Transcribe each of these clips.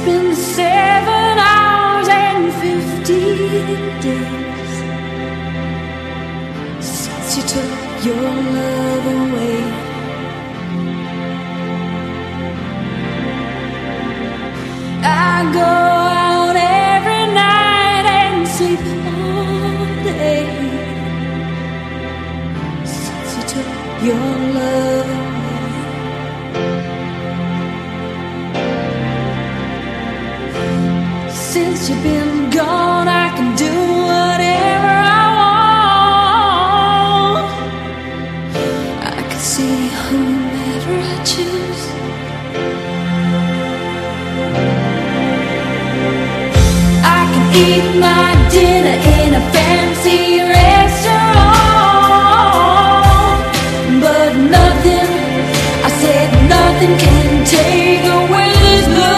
been 7 hours and 50 days since you took your love away. I go out every night and sleep all day since you took your love away. Since you've been gone, I can do whatever I want. I can see whomever I choose. I can eat my dinner in a fancy restaurant, but nothing, I said nothing can take away this blues.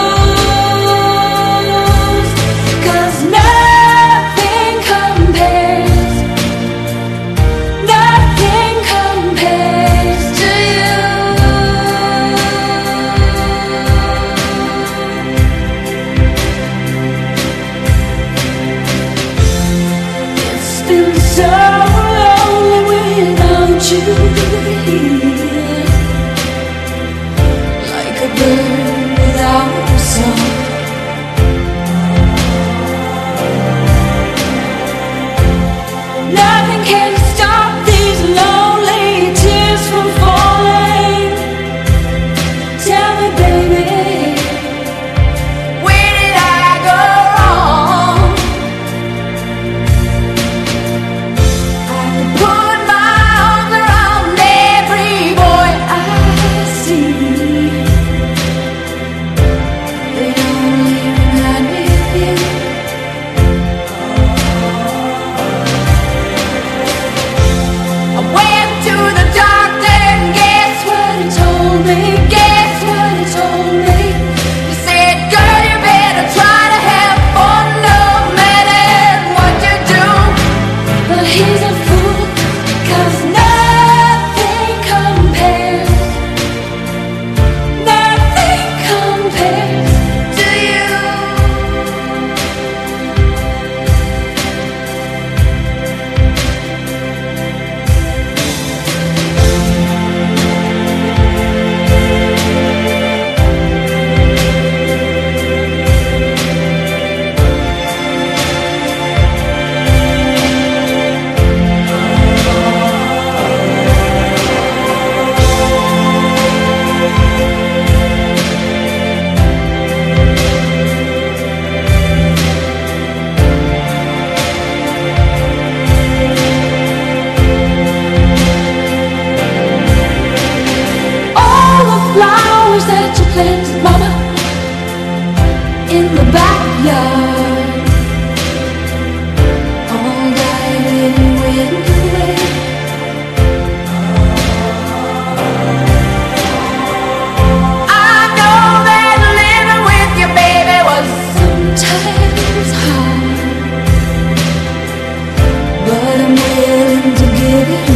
Like a bird without a song, nothing can stop these lonely tears from falling. Tell me, baby, where did I go wrong? I could put my arms around every boy I see. They only remind me of you. I went to the doctor and guess what he told me? Guess what he told me? He said, girl, you better try to have fun no matter what you do. But he's a fool, 'cause nothing compares to you. Flowers that you planted, mama, in the backyard, all died and went away. I know that living with you, baby, was sometimes hard, but I'm willing to give it